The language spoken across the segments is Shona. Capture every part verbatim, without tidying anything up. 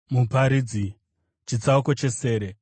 Muparidzi. Chitsauko chesere.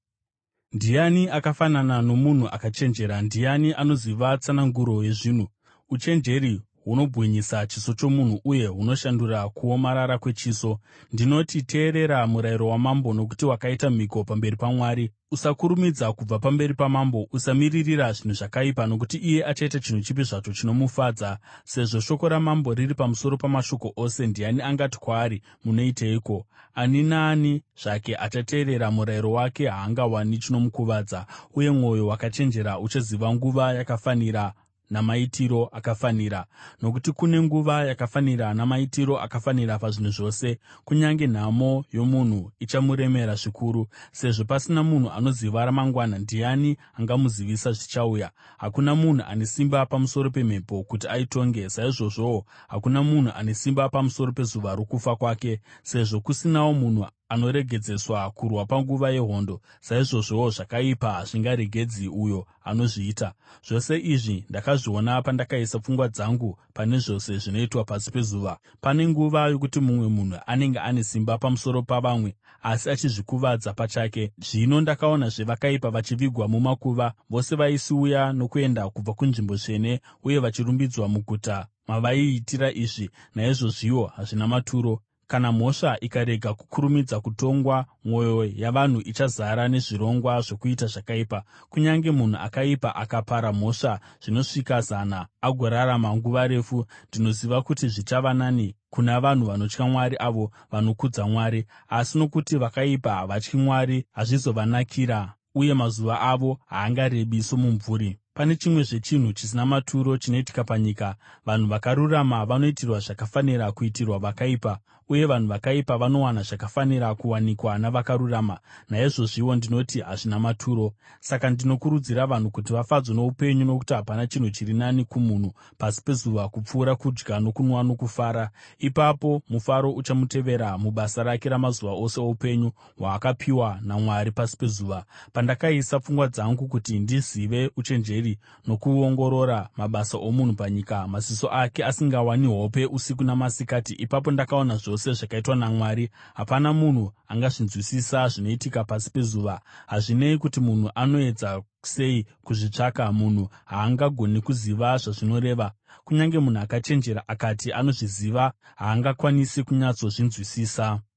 Ndiani akafanana nomunhu akachenjera? Ndiani anoziva tsananguro yezvinhu? Uchenjeri hunobwinyisa chiso chomunhu, uye hunoshandura kuomarara kwechiso. Ndinoti, teerera murayiro wamambo, nokuti wakaita mhiko pamberi paMwari. Usakurumidza kubva pamberi pamambo. Usamiririra zvinhu zvakaipa, nokuti iye achaita chinhu chipi zvacho chinomufadza. Sezvo shoko ramambo riri pamusoro pamashoko ose, ndiani angati kwaari, “Munoiteiko?” Ani naani zvake achateerera murayiro wake haangawani chinomukuvadza, uye mwoyo wakachenjera uchaziva nguva yakafanira namaitiro akafanira. Nokuti kune nguva yakafanira namaitiro akafanira pazvinhu zvose, kunyange nhamo yomunhu ichamuremera zvikuru. Sezvo pasina munhu anoziva ramangwana, ndiani angamuzivisa zvichauya? Hakuna munhu ane simba pamusoro pemhepo kuti aitonge, saizvozvowo hakuna munhu ane simba pamusoro pezuva rokufa kwake. Sezvo kusinawo munhu anoregedzeswa kurwa panguva yehondo, saizvozvowo zvakaipa hazvingaregedzi uyo anozviita. Zvose izvi ndakazviona pandakaisa pfungwa dzangu pane zvose zvinoitwa pasi pezuva. Pane nguva yokuti mumwe munhu anenge ane simba pamusoro pavamwe, asi achizvikuvadza pachake. Zvino ndakaonazve vakaipa vachivigwa mumakuva, vose vaisiuya nokuenda kubva kunzvimbo tsvene, uye vachirumbidzwa muguta mavaiitira izvi. Naizvozviwo hazvina maturo. Kana mhosva ikarega kukurumidza kutongwa, mwoyo yavanhu ichazara nezvirongwa zvokuita zvakaipa. Kunyange munhu akaipa akapara mhosva zvinosvika zana agorarama nguva refu, ndinoziva kuti zvichava nani kuna vanhu vanotya Mwari, avo vanokudza Mwari. Asi nokuti vakaipa havatyi Mwari, hazvizovanakira, uye mazuva avo haangarebi somumvuri. Pane chimwezve chinhu chisina maturo chinoitika panyika: vanhu vakarurama vanoitirwa zvakafanira kuitirwa vakaipa, uye vanhu vakaipa vanowana zvakafanira kuwanikwa navakarurama. Naizvozviwo ndinoti hazvina maturo. Saka ndinokurudzira vanhu kuti vafadzwe noupenyu, nokuti hapana chinhu chiri nani kumunhu pasi pezuva kupfuura kudya nokunwa nokufara. Ipapo mufaro uchamutevera mubasa rake ramazuva ose oupenyu hwaakapiwa naMwari pasi pezuva. Pandakaisa pfungwa dzangu kuti ndizive uchenjeri nokuongorora mabasa omunhu panyika, maziso ake asingawani hope usiku namasikati, ipapo ndakaona zvose zvakaitwa naMwari. Hapana munhu angazvinzwisisa zvinoitika pasi pezuva. Hazvinei kuti munhu anoedza sei kuzvitsvaka, munhu haangagoni kuziva zvazvinoreva. Kunyange munhu akachenjera akati anozviziva, haangakwanisi kunyatsozvinzwisisa.